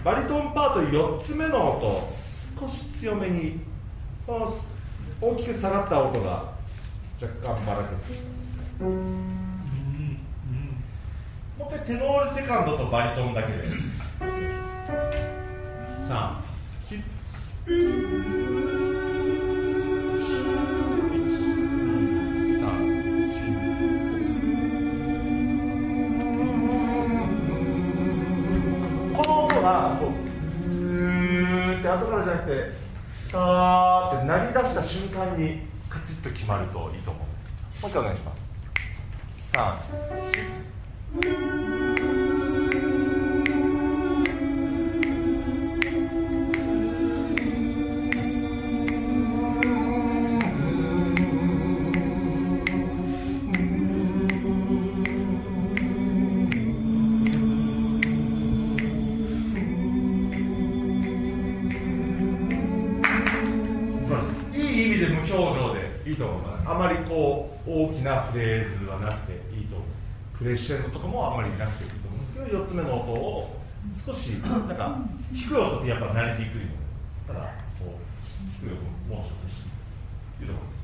バリトンパート4つ目の音、少し強めに、大きく下がった音が若干ばらけて、もう一回テノールセカンドとバリトンだけで3、この音がこうって後からじゃなくてあーって鳴り出した瞬間にカチッと決まるといいと思うんです。もう一回お願いします。3、無表情でいいと思います。あまりこう大きなフレーズはなくていいと思う。クレッシェンドとかもあまりなくていいと思うんですけど、4つ目の音を少しなんか低い音ってやっぱ慣れていくので、ただこう低い音もう少しいいと思います。